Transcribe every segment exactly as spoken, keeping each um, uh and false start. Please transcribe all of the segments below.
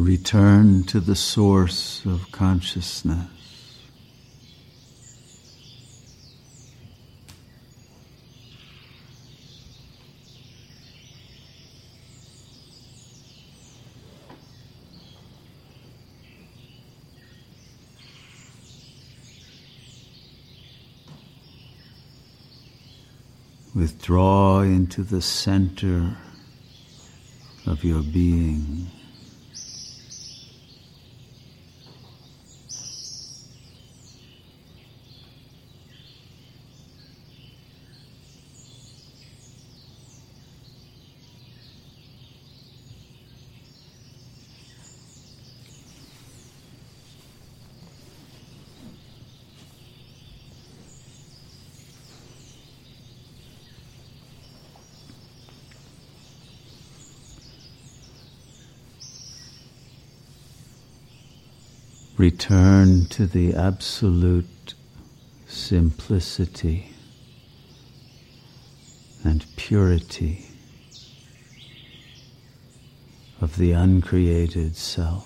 Return to the source of consciousness. Withdraw into the center of your being. Return to the absolute simplicity and purity of the uncreated self.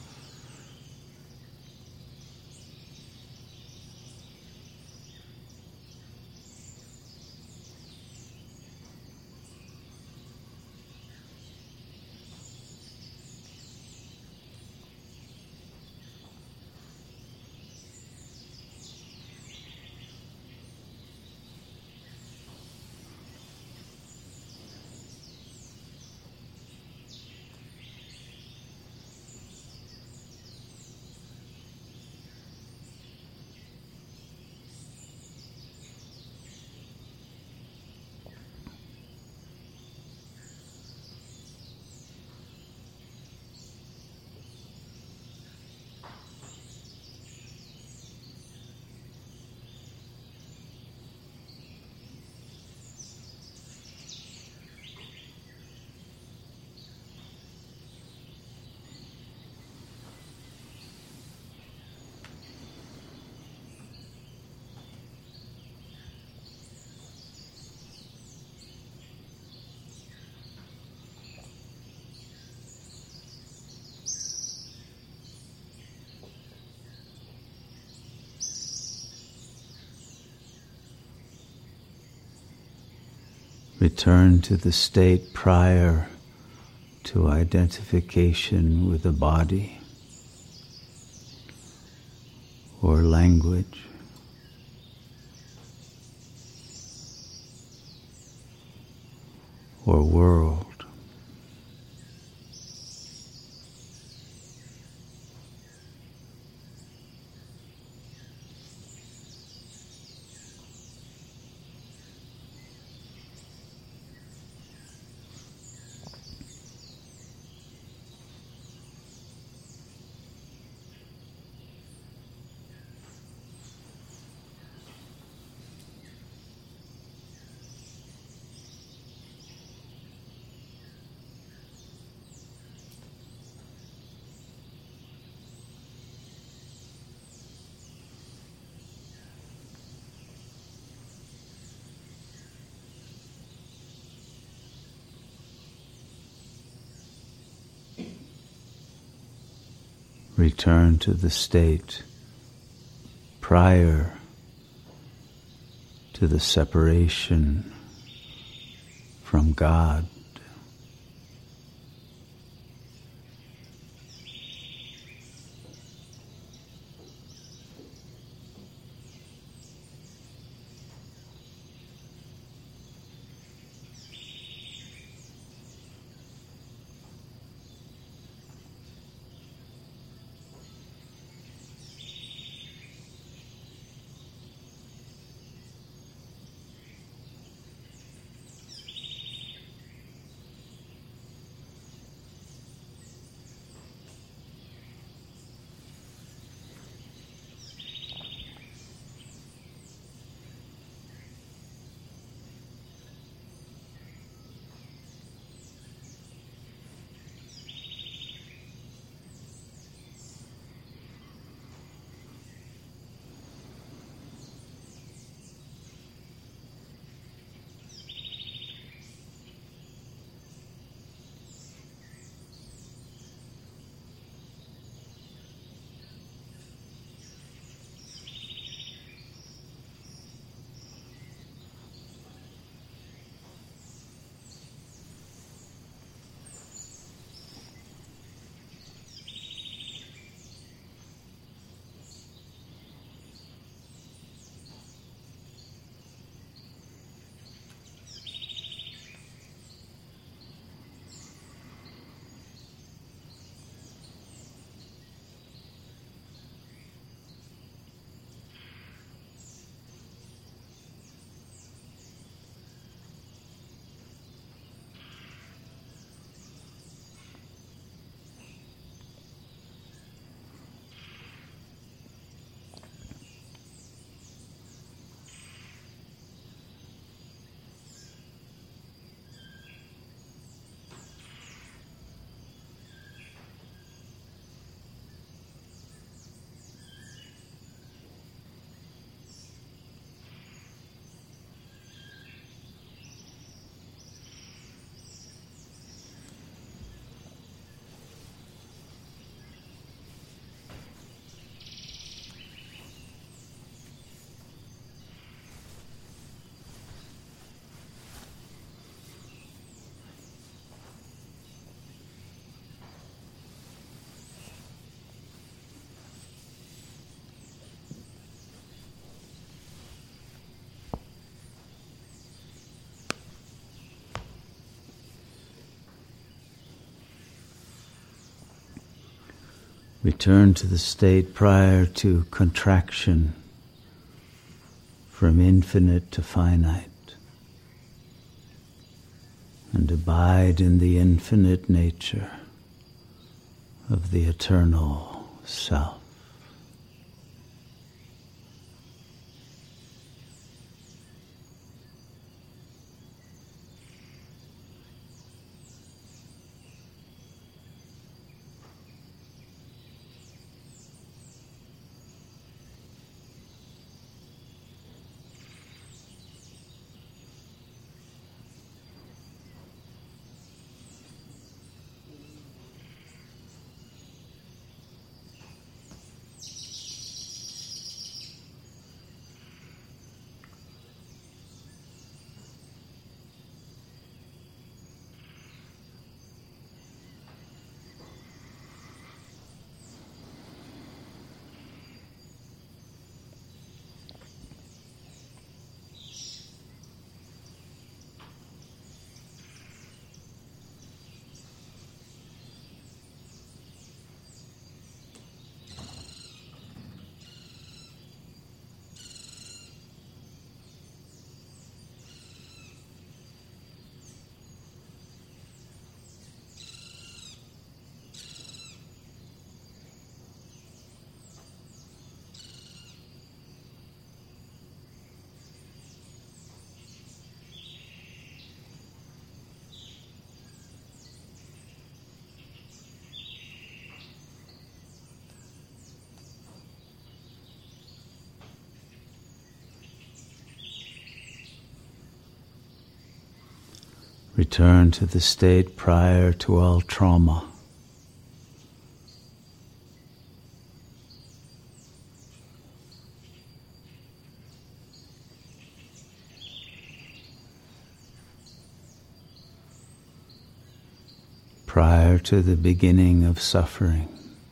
Return to the state prior to identification with a body or language. Or world. Return to the state prior to the separation from God. Return to the state prior to contraction, from infinite to finite, and abide in the infinite nature of the eternal self. Return to the state prior to all trauma. Prior to the beginning of suffering.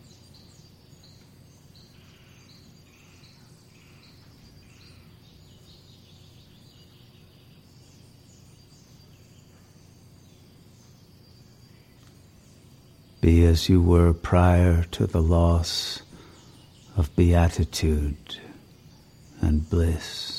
Be as you were prior to the loss of beatitude and bliss.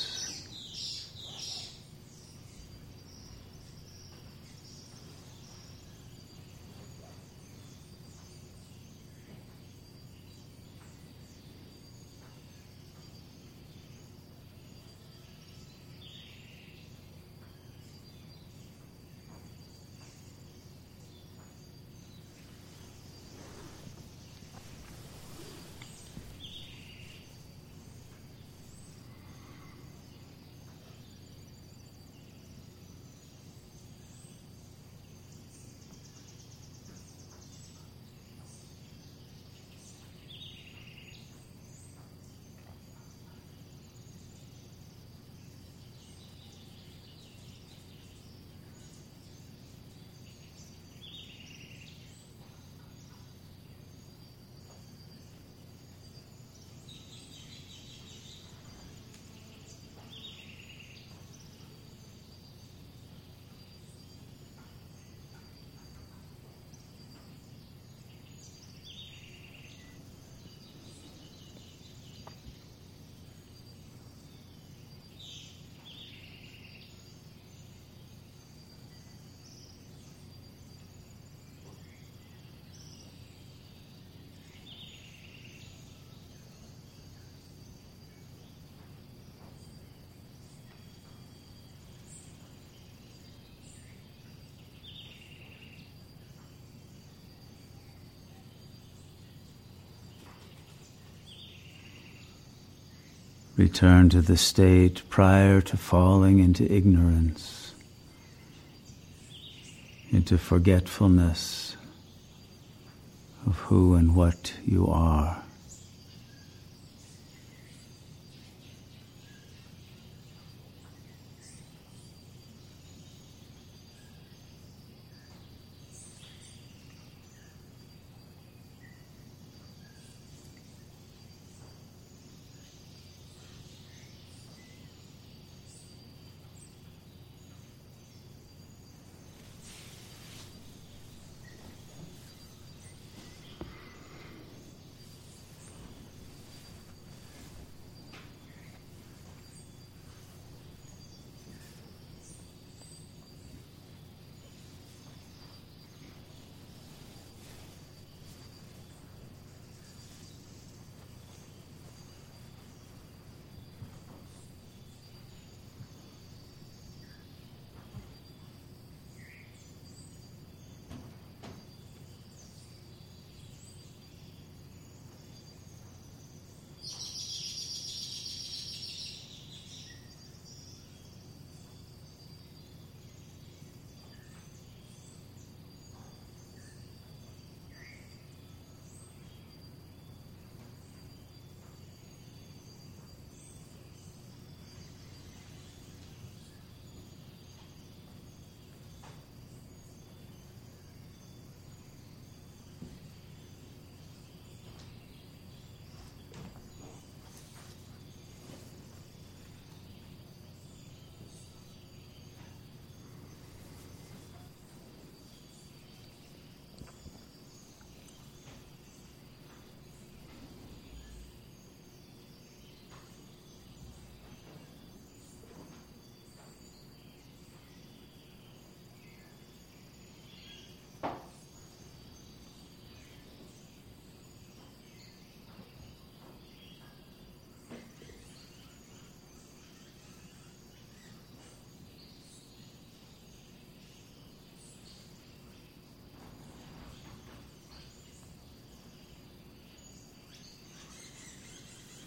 Return to the state prior to falling into ignorance, into forgetfulness of who and what you are.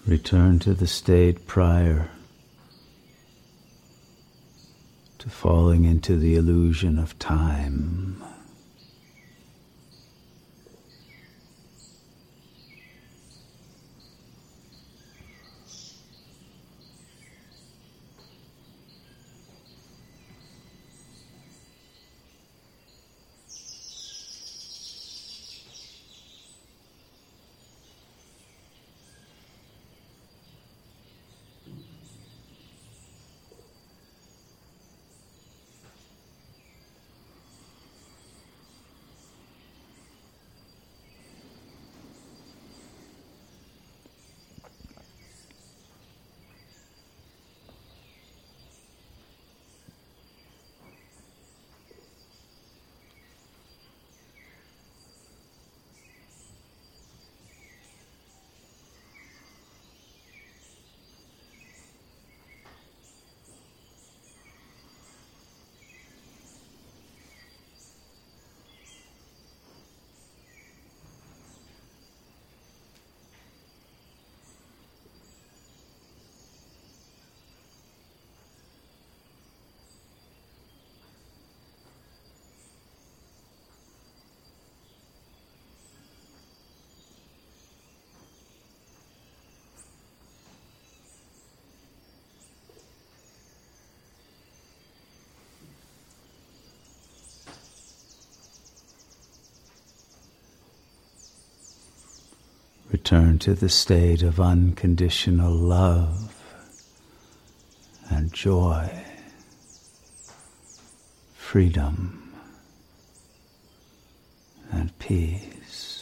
Return to the state prior to falling into the illusion of time. Return to the state of unconditional love and joy, freedom and peace.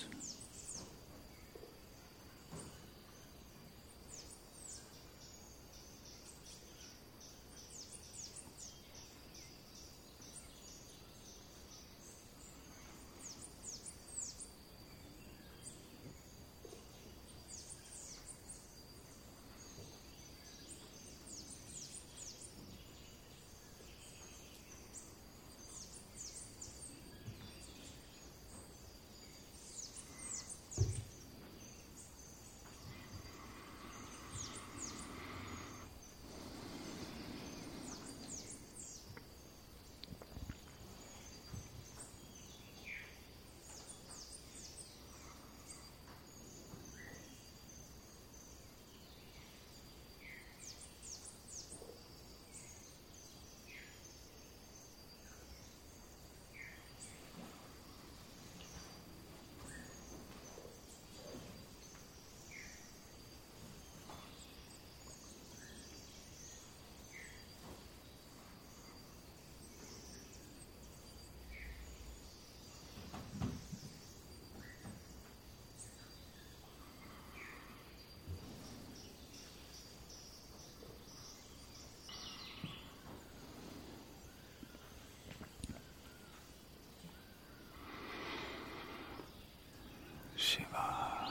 Shiva,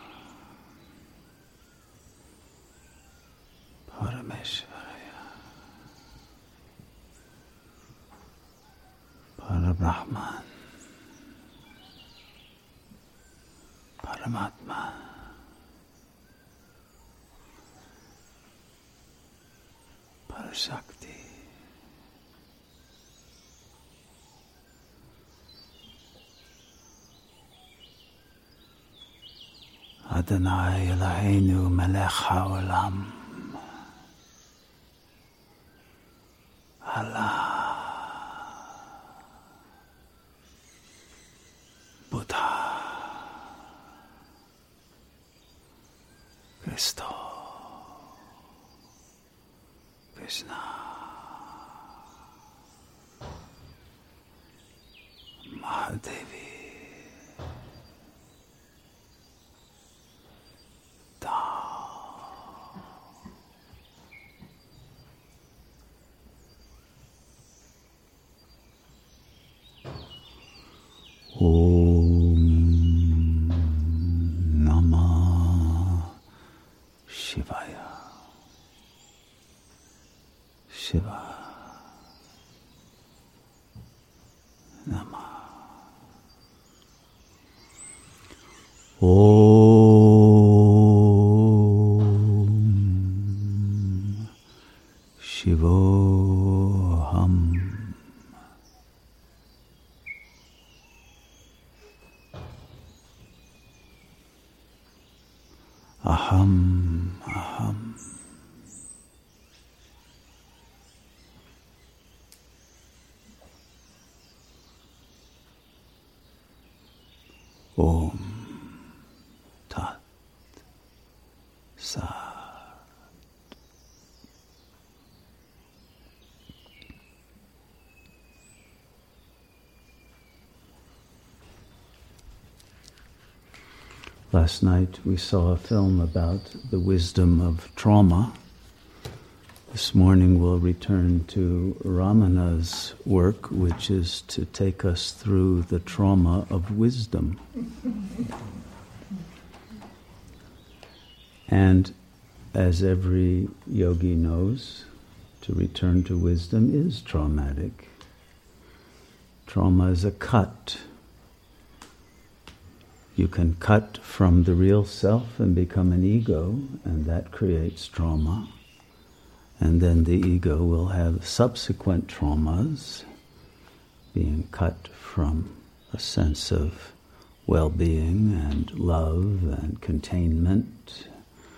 Parameshvaraya, Parabrahman, Paramatma, Parashakti, Adonai Eloheinu melech haolam, Allah, Buddha, Cristo, Krishna, Mahadevi, Om Namah Shivaya. Shiva Namah. Om aham, aham. Om Tat Sat. Last night we saw a film about the wisdom of trauma. This morning we'll return to Ramana's work, which is to take us through the trauma of wisdom. And as every yogi knows, to return to wisdom is traumatic. Trauma is a cut. You can cut from the real self and become an ego, and that creates trauma. And then the ego will have subsequent traumas, being cut from a sense of well-being and love and containment.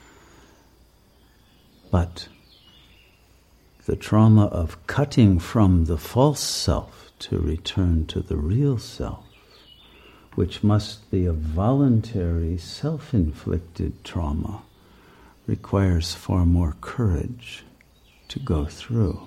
But the trauma of cutting from the false self to return to the real self, which must be a voluntary, self-inflicted trauma, requires far more courage to go through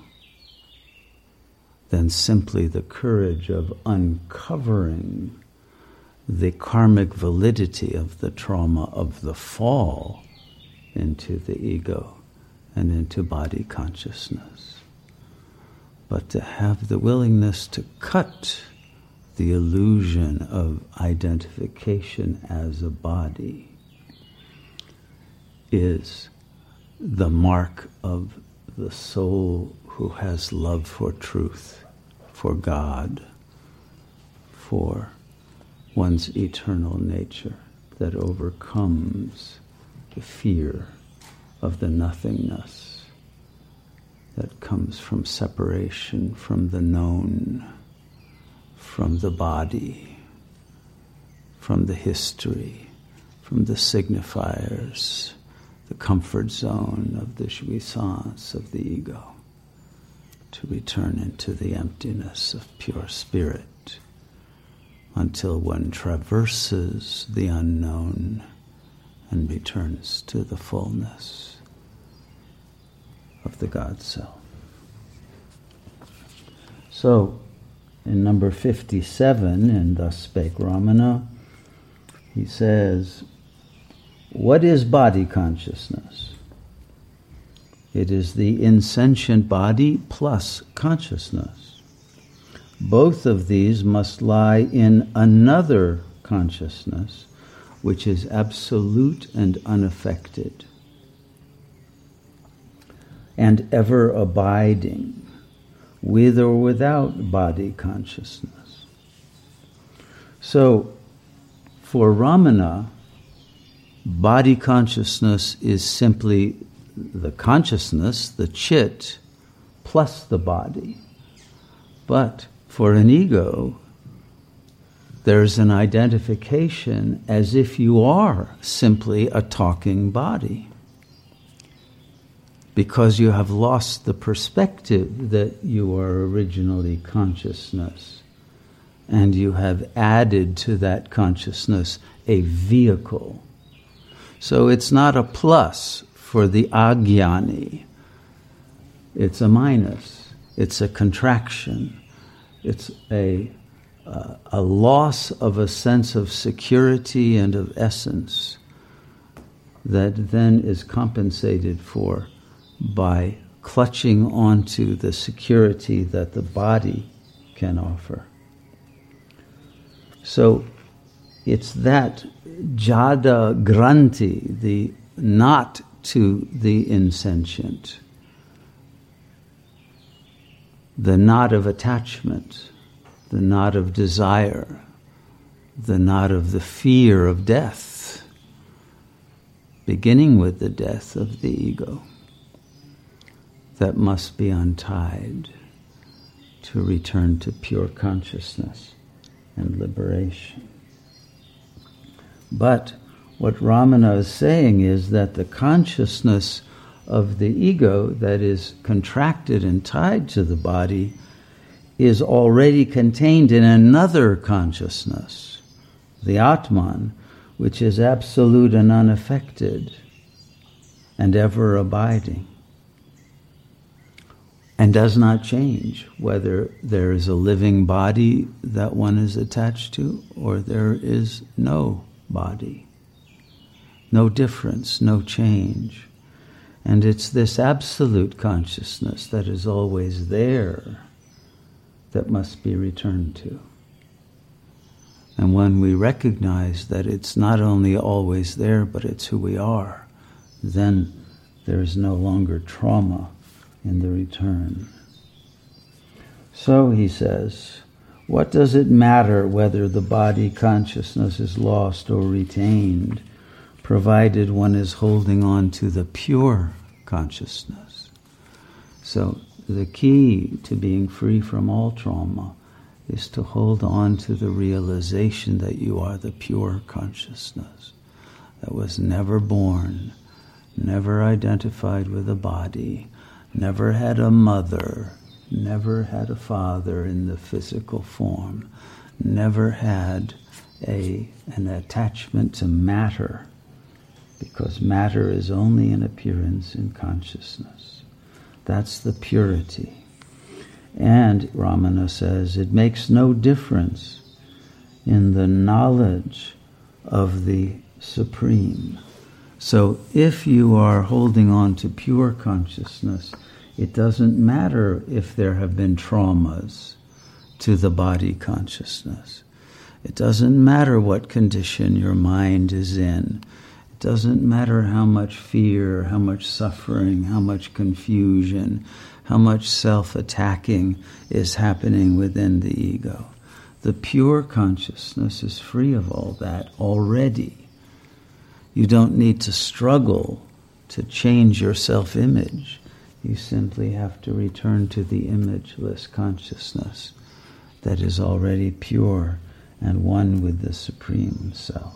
than simply the courage of uncovering the karmic validity of the trauma of the fall into the ego and into body consciousness. But to have the willingness to cut the illusion of identification as a body is the mark of the soul who has love for truth, for God, for one's eternal nature that overcomes the fear of the nothingness that comes from separation from the known, from the body, from the history, from the signifiers, the comfort zone of the jouissance of the ego, to return into the emptiness of pure spirit until one traverses the unknown and returns to the fullness of the God Self. So, in number fifty-seven, in Thus Spake Ramana, he says, what is body consciousness? It is the insentient body plus consciousness. Both of these must lie in another consciousness, which is absolute and unaffected, and ever abiding, with or without body consciousness. So, for Ramana, body consciousness is simply the consciousness, the chit, plus the body. But for an ego, there's an identification as if you are simply a talking body, because you have lost the perspective that you are originally consciousness, and you have added to that consciousness a vehicle. So it's not a plus for the ajnani. It's a minus. It's a contraction. It's a, uh, a loss of a sense of security and of essence that then is compensated for by clutching onto the security that the body can offer. So it's that jada granti, the knot to the insentient, the knot of attachment, the knot of desire, the knot of the fear of death, beginning with the death of the ego, that must be untied to return to pure consciousness and liberation. But what Ramana is saying is that the consciousness of the ego that is contracted and tied to the body is already contained in another consciousness, the Atman, which is absolute and unaffected and ever abiding, and does not change whether there is a living body that one is attached to or there is no body. No difference, no change. And it's this absolute consciousness that is always there that must be returned to. And when we recognize that it's not only always there, but it's who we are, then there is no longer trauma in the return. So, he says, what does it matter whether the body consciousness is lost or retained, provided one is holding on to the pure consciousness? So, the key to being free from all trauma is to hold on to the realization that you are the pure consciousness that was never born, never identified with a body, never had a mother, never had a father in the physical form, never had a, an attachment to matter, because matter is only an appearance in consciousness. That's the purity. And Ramana says it makes no difference in the knowledge of the Supreme. So if you are holding on to pure consciousness, it doesn't matter if there have been traumas to the body consciousness. It doesn't matter what condition your mind is in. It doesn't matter how much fear, how much suffering, how much confusion, how much self-attacking is happening within the ego. The pure consciousness is free of all that already. You don't need to struggle to change your self-image. You simply have to return to the imageless consciousness that is already pure and one with the Supreme Self.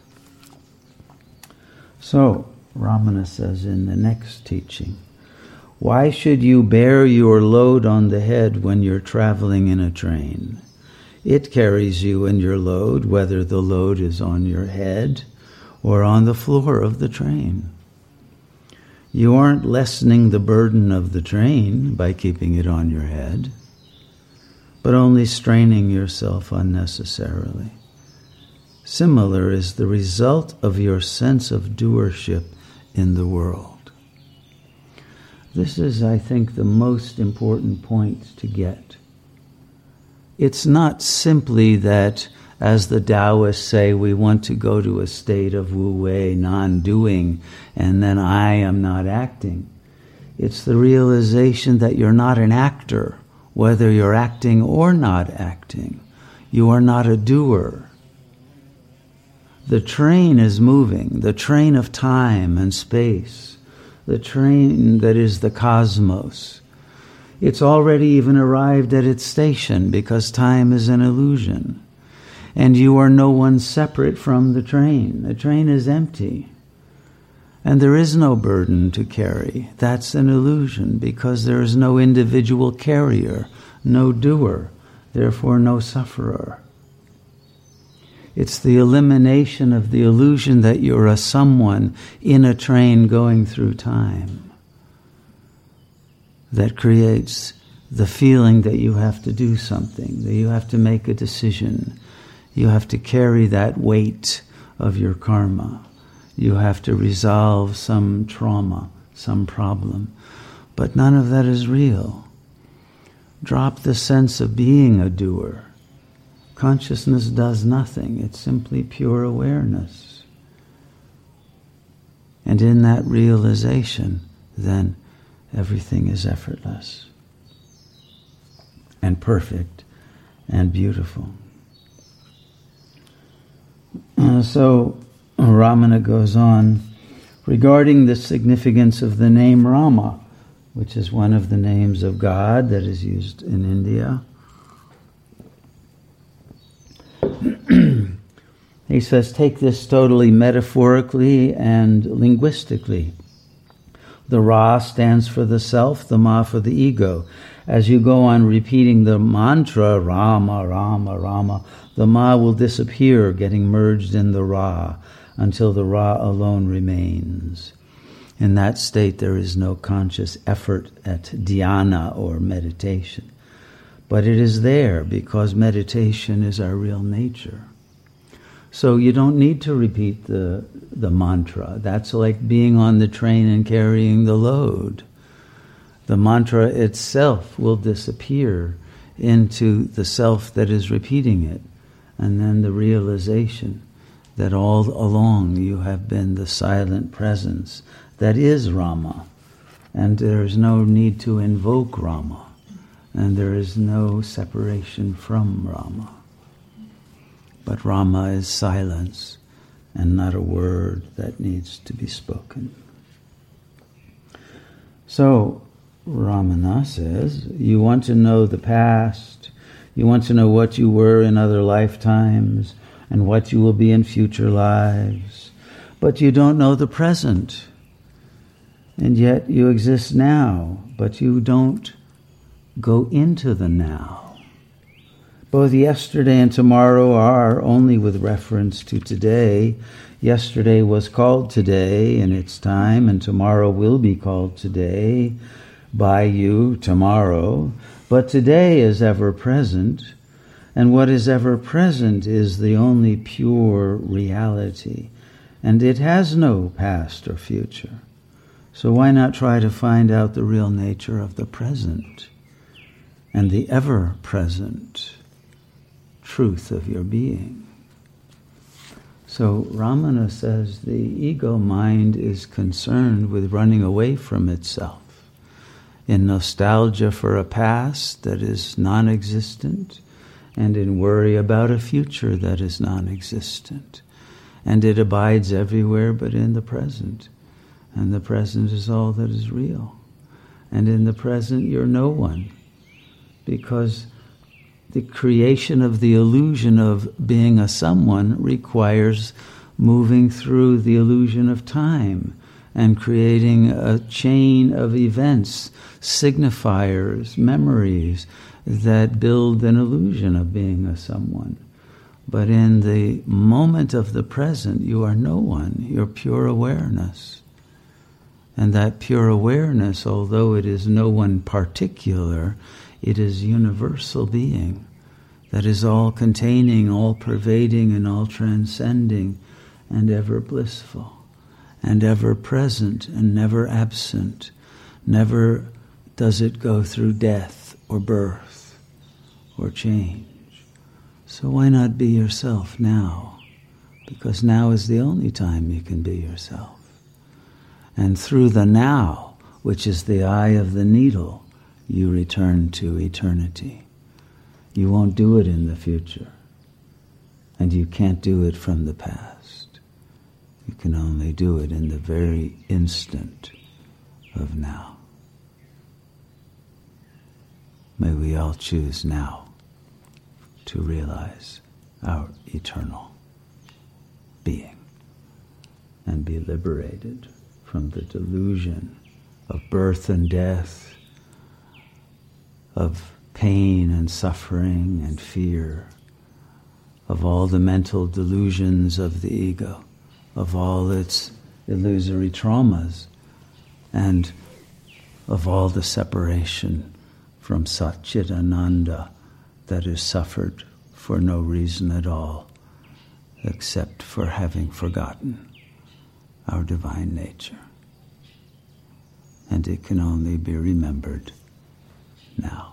So, Ramana says in the next teaching, why should you bear your load on the head when you're traveling in a train? It carries you and your load, whether the load is on your head or on the floor of the train. You aren't lessening the burden of the train by keeping it on your head, but only straining yourself unnecessarily. Similar is the result of your sense of doership in the world. This is, I think, the most important point to get. It's not simply that, as the Taoists say, we want to go to a state of wu-wei, non-doing, and then I am not acting. It's the realization that you're not an actor, whether you're acting or not acting. You are not a doer. The train is moving, the train of time and space, the train that is the cosmos. It's already even arrived at its station because time is an illusion. And you are no one separate from the train. The train is empty. And there is no burden to carry. That's an illusion because there is no individual carrier, no doer, therefore no sufferer. It's the elimination of the illusion that you're a someone in a train going through time that creates the feeling that you have to do something, that you have to make a decision. You have to carry that weight of your karma. You have to resolve some trauma, some problem. But none of that is real. Drop the sense of being a doer. Consciousness does nothing. It's simply pure awareness. And in that realization, then everything is effortless and perfect and beautiful. Uh, so Ramana goes on, regarding the significance of the name Rama, which is one of the names of God that is used in India. He says, take this totally metaphorically and linguistically. The Ra stands for the self, the Ma for the ego. As you go on repeating the mantra, Rama, Rama, Rama, the Ma will disappear, getting merged in the Ra, until the Ra alone remains. In that state, there is no conscious effort at dhyana or meditation. But it is there because meditation is our real nature. So you don't need to repeat the, the mantra. That's like being on the train and carrying the load. The mantra itself will disappear into the self that is repeating it, and then the realization that all along you have been the silent presence that is Rama, and there is no need to invoke Rama, and there is no separation from Rama. But Rama is silence, and not a word that needs to be spoken. So, Ramana says, you want to know the past, you want to know what you were in other lifetimes, and what you will be in future lives, but you don't know the present. And yet you exist now, but you don't go into the now. Both yesterday and tomorrow are only with reference to today. Yesterday was called today in its time, and tomorrow will be called today by you tomorrow. But today is ever present, and what is ever present is the only pure reality, and it has no past or future. So why not try to find out the real nature of the present and the ever-present truth of your being? So Ramana says the ego mind is concerned with running away from itself in nostalgia for a past that is non-existent, and in worry about a future that is non-existent. And it abides everywhere but in the present. And the present is all that is real. And in the present you're no one, because the creation of the illusion of being a someone requires moving through the illusion of time and creating a chain of events, signifiers, memories that build an illusion of being a someone. But in the moment of the present, you are no one. You're pure awareness. And that pure awareness, although it is no one particular, it is universal being that is all-containing, all-pervading, and all-transcending, and ever blissful, and ever present, and never absent. Never does it go through death or birth or change. So why not be yourself now? Because now is the only time you can be yourself. And through the now, which is the eye of the needle, you return to eternity. You won't do it in the future. And you can't do it from the past. You can only do it in the very instant of now. May we all choose now to realize our eternal being and be liberated from the delusion of birth and death, of pain and suffering and fear, of all the mental delusions of the ego, of all its illusory traumas, and of all the separation from Satchitananda that is suffered for no reason at all, except for having forgotten our divine nature. And it can only be remembered now.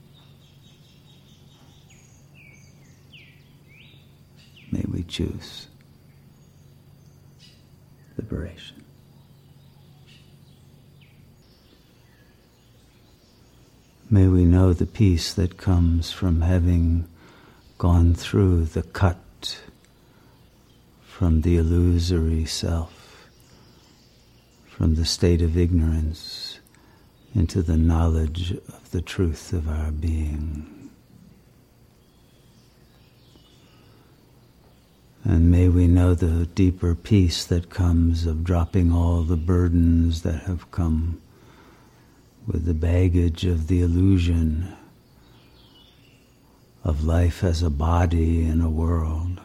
May we choose liberation. May we know the peace that comes from having gone through the cut from the illusory self, from the state of ignorance into the knowledge of the truth of our being. And may we know the deeper peace that comes of dropping all the burdens that have come with the baggage of the illusion of life as a body in a world.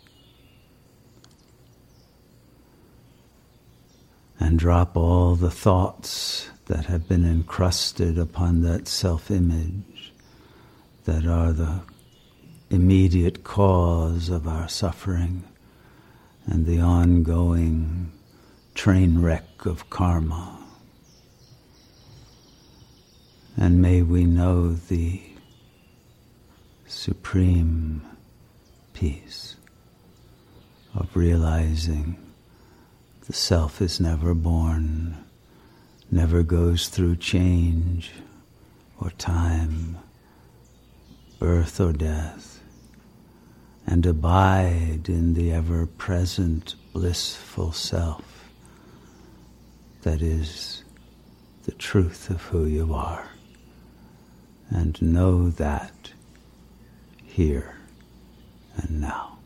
And drop all the thoughts that have been encrusted upon that self-image that are the immediate cause of our suffering and the ongoing train wreck of karma. And may we know the supreme peace of realizing the self is never born, never goes through change or time, birth or death, and abide in the ever-present blissful self that is the truth of who you are. And know that here and now.